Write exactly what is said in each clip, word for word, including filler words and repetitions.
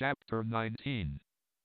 Chapter nineteen.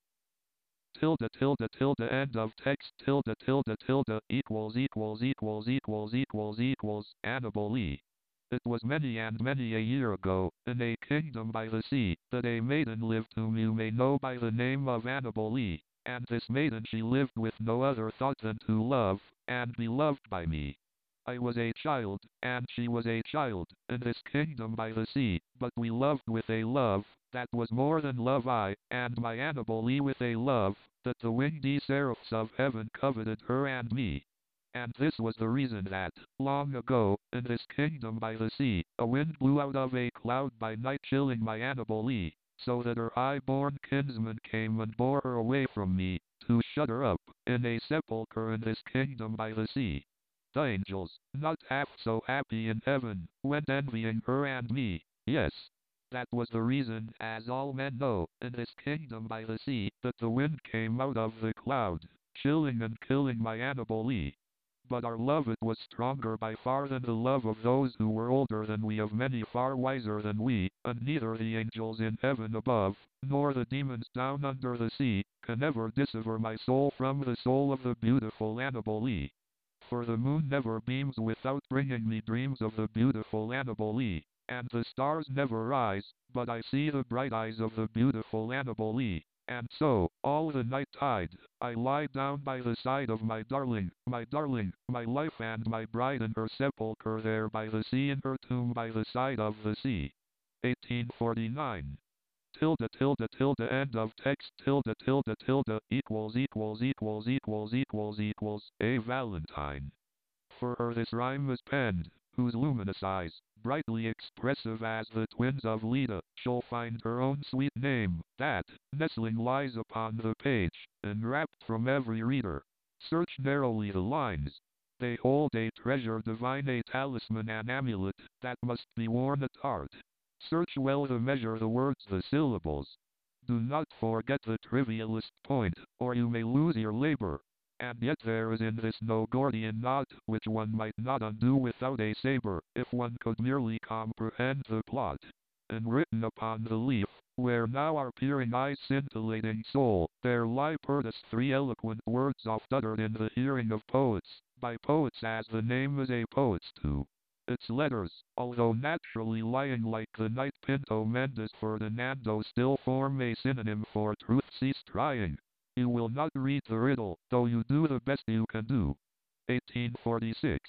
Tilde tilde tilde end of text tilde tilde tilde equals equals equals equals equals equals Annabel Lee. It was many and many a year ago, in a kingdom by the sea, that a maiden lived whom you may know by the name of Annabel Lee, and this maiden she lived with no other thought than to love, and be loved by me. I was a child, and she was a child, in this kingdom by the sea, but we loved with a love, that was more than love I, and my Annabel Lee with a love, that the windy seraphs of heaven coveted her and me. And this was the reason that, long ago, in this kingdom by the sea, a wind blew out of a cloud by night chilling my Annabel Lee, so that her high-born kinsman came and bore her away from me, to shut her up, in a sepulchre in this kingdom by the sea. The angels, not half so happy in heaven, went envying her and me. Yes, that was the reason, as all men know, in this kingdom by the sea, that the wind came out of the cloud, chilling and killing my Annabel Lee. But our love it was stronger by far than the love of those who were older than we, of many far wiser than we, and neither the angels in heaven above, nor the demons down under the sea, can ever dissever my soul from the soul of the beautiful Annabel Lee. For the moon never beams without bringing me dreams of the beautiful Annabel Lee, and the stars never rise, but I see the bright eyes of the beautiful Annabel Lee. And so, all the night tide, I lie down by the side of my darling, my darling, my life and my bride in her sepulchre there by the sea, in her tomb by the side of the sea. eighteen forty-nine. Tilde tilde tilde end of text tilde tilde tilde equals equals equals equals equals equals a Valentine. For her this rhyme is penned, whose luminous eyes, brightly expressive as the twins of Leda, shall find her own sweet name, that, nestling lies upon the page, enwrapped from every reader. Search narrowly the lines. They hold a treasure divine, a talisman, an amulet, that must be worn at heart. Search well the measure, the words, the syllables. Do not forget the trivialest point, or you may lose your labor. And yet there is in this no Gordian knot, which one might not undo without a saber, if one could merely comprehend the plot. And written upon the leaf, where now our peering eyes scintillating soul, there lie Perdus three eloquent words oft uttered in the hearing of poets, by poets as the name is a poet's too. Its letters, although naturally lying like the night Pinto Mendes Ferdinando, still form a synonym for truth. Cease trying. You will not read the riddle, though you do the best you can do. eighteen forty-six.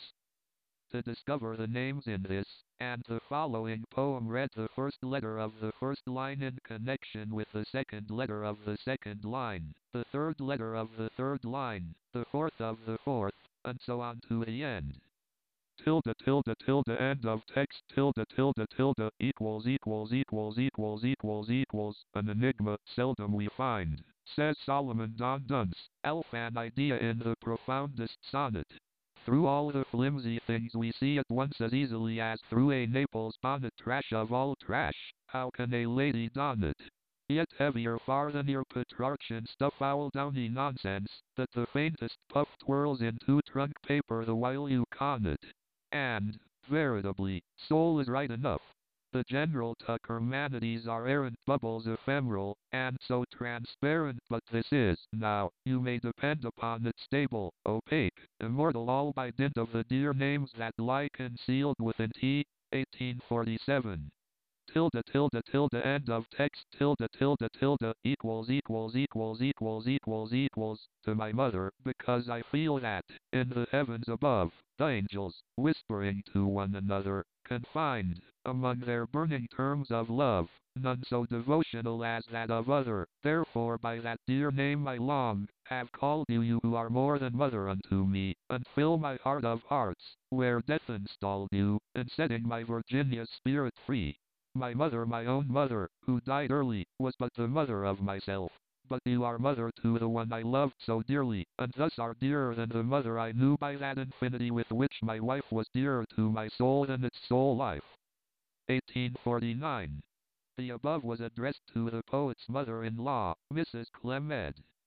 To discover the names in this, and the following poem, read the first letter of the first line in connection with the second letter of the second line, the third letter of the third line, the fourth of the fourth, and so on to the end. Tilde tilde tilde end of text tilde tilde tilde equals equals equals equals equals equals an enigma seldom we find, says Solomon Don Dunce, elf an idea in the profoundest sonnet. Through all the flimsy things we see at once as easily as through a Naples bonnet, trash of all trash, how can a lady don it? Yet heavier far than your Petrarchan stuff, owl downy nonsense, that the faintest puff twirls into trunk paper the while you con it. And, veritably, soul is right enough. The general Tuckermanities are errant bubbles, ephemeral, and so transparent, but this is, now, you may depend upon it, stable, opaque, immortal, all by dint of the dear names that lie concealed within T. eighteen forty-seven. Tilde tilde tilde end of text tilde tilde tilde equals equals equals equals equals equals to my mother, because I feel that, in the heavens above, the angels, whispering to one another, can find, among their burning terms of love, none so devotional as that of other. Therefore by that dear name I long, have called you, you who are more than mother unto me, and fill my heart of hearts, where death installed you, in setting my Virginia's spirit free. My mother, my own mother, who died early, was but the mother of myself. But you are mother to the one I loved so dearly, and thus are dearer than the mother I knew by that infinity with which my wife was dearer to my soul than its soul life. eighteen forty-nine. The above was addressed to the poet's mother-in-law, Missus Clemed.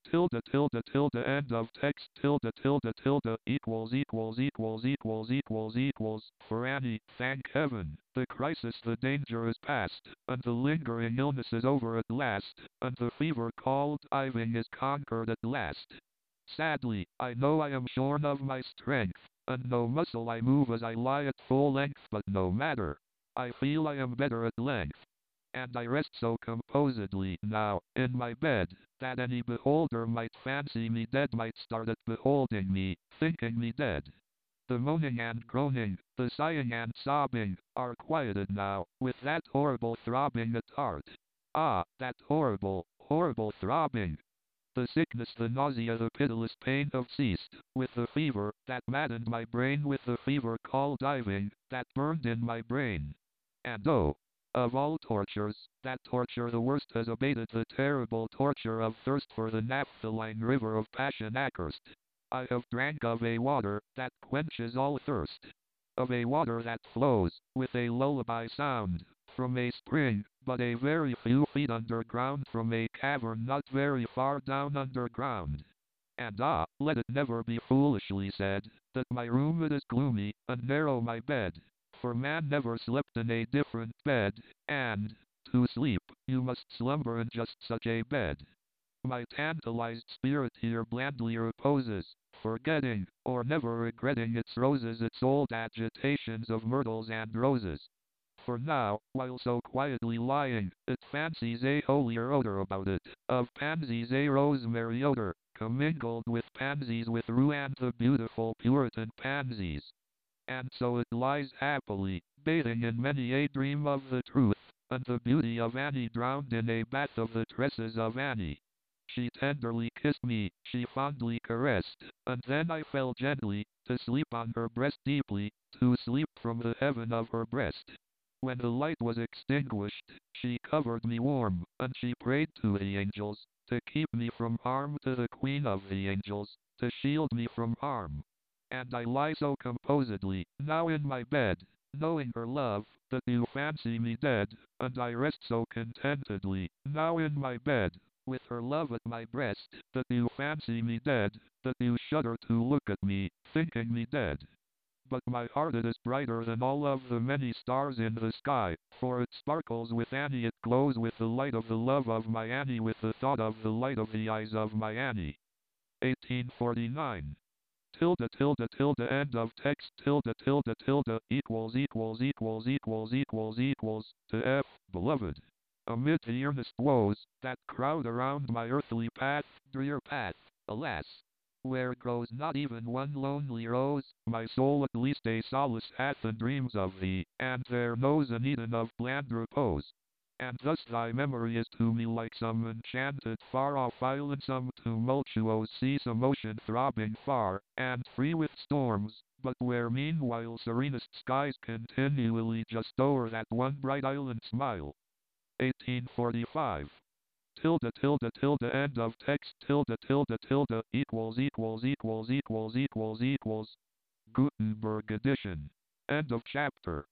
tilde tilde tilde end of text tilde tilde tilde equals equals equals equals equals equals for Annie, thank heaven, the crisis, the danger is past, and the lingering illness is over at last, and the fever called Iving is conquered at last. Sadly, I know I am shorn of my strength, and no muscle I move as I lie at full length, but no matter, I feel I am better at length. And I rest so composedly now, in my bed, that any beholder might fancy me dead, might start at beholding me, thinking me dead. The moaning and groaning, the sighing and sobbing, are quieted now, with that horrible throbbing at heart. Ah, that horrible, horrible throbbing! The sickness, the nausea, the pitiless pain have ceased, with the fever, that maddened my brain, with the fever called diving, that burned in my brain. And oh, of all tortures, that torture the worst has abated, the terrible torture of thirst for the naphthaline river of passion accursed. I have drank of a water that quenches all thirst, of a water that flows, with a lullaby sound, from a spring, but a very few feet underground, from a cavern not very far down underground. And ah, let it never be foolishly said, that my room it is gloomy, and narrow my bed, for man never slept in a different bed, and, to sleep, you must slumber in just such a bed. My tantalized spirit here blandly reposes, forgetting, or never regretting its roses, its old agitations of myrtles and roses. For now, while so quietly lying, it fancies a holier odor about it, of pansies, a rosemary odor, commingled with pansies, with rue and the beautiful Puritan pansies. And so it lies happily, bathing in many a dream of the truth, and the beauty of Annie, drowned in a bath of the tresses of Annie. She tenderly kissed me, she fondly caressed, and then I fell gently, to sleep on her breast deeply, to sleep from the heaven of her breast. When the light was extinguished, she covered me warm, and she prayed to the angels, to keep me from harm, to the Queen of the angels, to shield me from harm. And I lie so composedly, now in my bed, knowing her love, that you fancy me dead, and I rest so contentedly, now in my bed, with her love at my breast, that you fancy me dead, that you shudder to look at me, thinking me dead. But my heart it is brighter than all of the many stars in the sky, for it sparkles with Annie, it glows with the light of the love of my Annie, with the thought of the light of the eyes of my Annie. eighteen forty-nine. Tilde tilde tilde end of text tilde tilde tilde equals equals equals equals equals equals to F, beloved. Amid the earnest woes that crowd around my earthly path, drear path, alas, where grows not even one lonely rose, my soul at least a solace hath and dreams of thee, and there knows an Eden of bland repose. And thus thy memory is to me like some enchanted far-off island, some tumultuous sea, some ocean throbbing far, and free with storms, but where meanwhile serenest skies continually just o'er that one bright island smile. eighteen forty-five. Tilde tilde tilde end of text tilde tilde tilde equals equals equals equals equals equals Gutenberg edition. End of chapter.